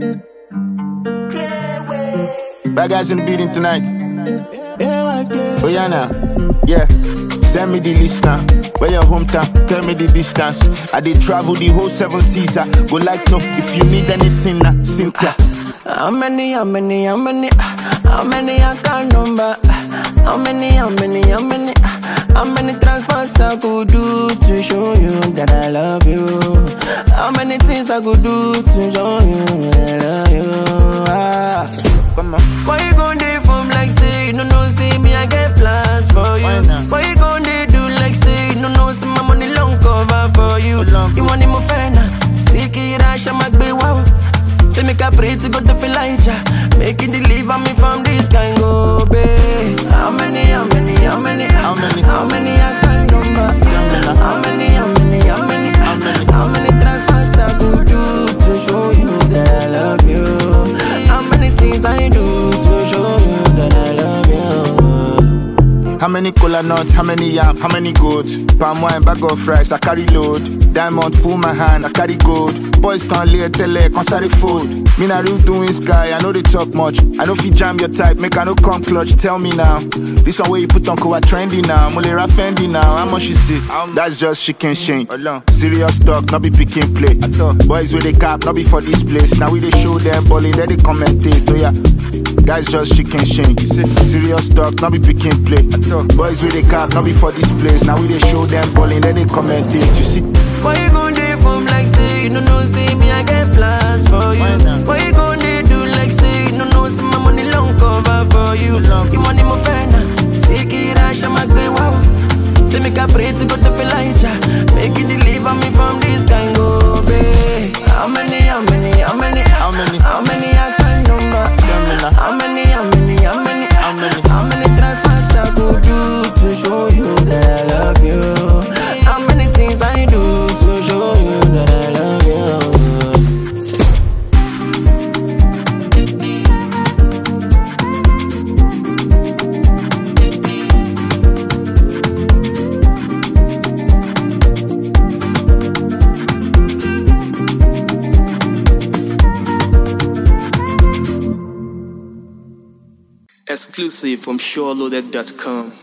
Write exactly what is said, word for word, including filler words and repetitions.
Bad guys in the building tonight. Oh yeah now, yeah. Send me the list now. Where your hometown? Tell me the distance. I did travel the whole seven seas. I go like no if you need anything now, Cynthia. How many, how many, how many, how many I can number? How many, how many, how many, how many transfers I could do to show you that I love you? How many things I could do to show you that I love you? Ah. Why you gon' dey from like say you no know see me I get plans for you? Why you gon' dey do like say you no know see my money long cover for you? You want him ofena, sick it rush I'm a gbe wow. Say make I pray to God to feel Elijah, make it deliver me from this kind go babe. How many, how many, how many, how many, how many I can number? How many, how many, how many, how many, how many transfers I could do to show you that I love you? How many things I do to show you that I love you? How many cola nuts, how many yam, how many goats? Palm wine, bag of rice, I carry load. Diamond full my hand, I carry gold. Boys can't lay a tele, can't carry food. Me na real doing sky, I know they talk much. I know if you jam your type, make I no come clutch. Tell me now, this one where you put on cover trendy now. Mulera Fendi now, how much is it? That's just chicken shame. Serious talk, not be picking play. Boys with a cap, not be for this place. Now we they show them balling, then they commentate. Oh yeah, guys just chicken shame. Serious talk, not be picking play. Boys with a cap, not be for this place. Now we they show them balling, then they commentate. You see? Why you gon' dey from like say you no know see me I get plans for you? Why you gon' dey do like say you no know see my money long cover for you? You want him ofena, sick it rush I'm a gbe wow. Say make I pray to God to feel Elijah, make it deliver me from this kind go babe. How many, how many, how many, how many, how many I can number? How many, how many, how many, how many, how many transfers I could do to show you that I love you? How many things I do to show you that I love you? Exclusive from SureLoaded dot com.